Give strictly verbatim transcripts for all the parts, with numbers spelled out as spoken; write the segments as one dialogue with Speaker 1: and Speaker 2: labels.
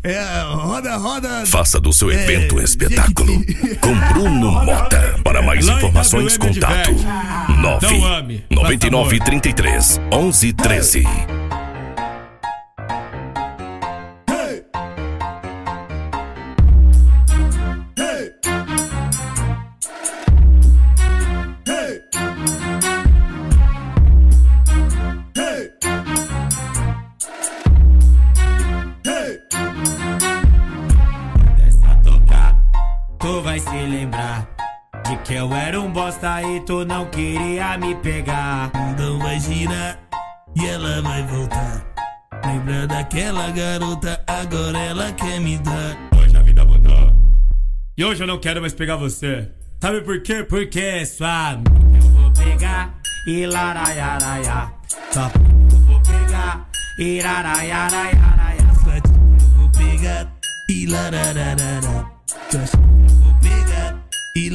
Speaker 1: É, roda, roda.
Speaker 2: Faça do seu evento
Speaker 1: é,
Speaker 2: um espetáculo com Bruno Mota. Para mais informações, contato nove nove nove três três onze treze.
Speaker 3: Tu vai se lembrar de que eu era um bosta e tu não queria me pegar.
Speaker 1: Então vai girar e ela vai voltar. Lembra daquela garota, agora ela quer me dar.
Speaker 3: Hoje a vida mudou e hoje eu não quero mais pegar você. Sabe por quê? Porque é suave. Eu vou pegar e laraiaraia. Só eu vou pegar e laraiaraia.
Speaker 1: Só eu vou pegar e larararara. E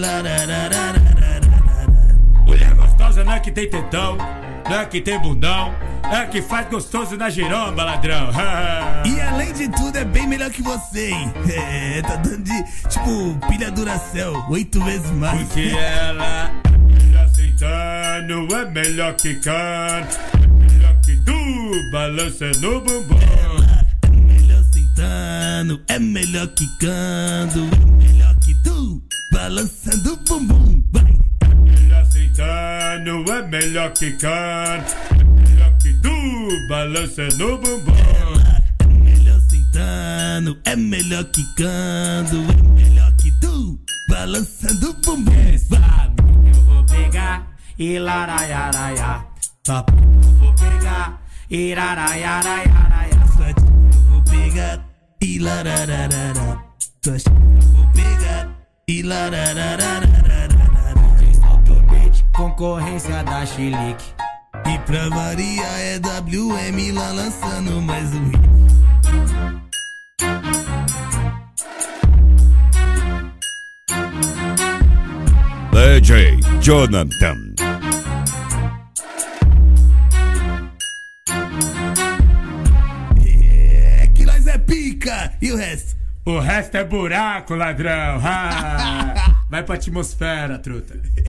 Speaker 3: mulher gostosa não é que tem tetão, não é que tem bundão, é que faz gostoso na giromba, ladrão.
Speaker 1: E além de tudo é bem melhor que você, hein? É, tá dando de, tipo, pilha Duracell, oito vezes mais.
Speaker 3: Porque ela é aceitando, é melhor que cano, é melhor que tu, balança no bumbum.
Speaker 1: Ela é melhor sentando, é melhor quicando, é melhor que tu, balançando o bumbum, vai.
Speaker 3: Melhor sentando, é melhor que cano, é melhor que tu, balança no bumbum.
Speaker 1: Ela é melhor sentando, é melhor quicando, é melhor que tu, balançando o bumbum,
Speaker 3: vai. Eu vou pegar e laraiaraia. Só eu vou pegar e laraiaraia.
Speaker 1: Só eu vou pegar e larararara. Só eu vou pegar e larararara.
Speaker 3: Concorrência da Chilique.
Speaker 1: E pra variar é W M lá lançando mais um hit.
Speaker 2: D J Jonathan.
Speaker 1: É que nós é pica. E o resto?
Speaker 3: O resto é buraco, ladrão. Ah, vai pra atmosfera, truta.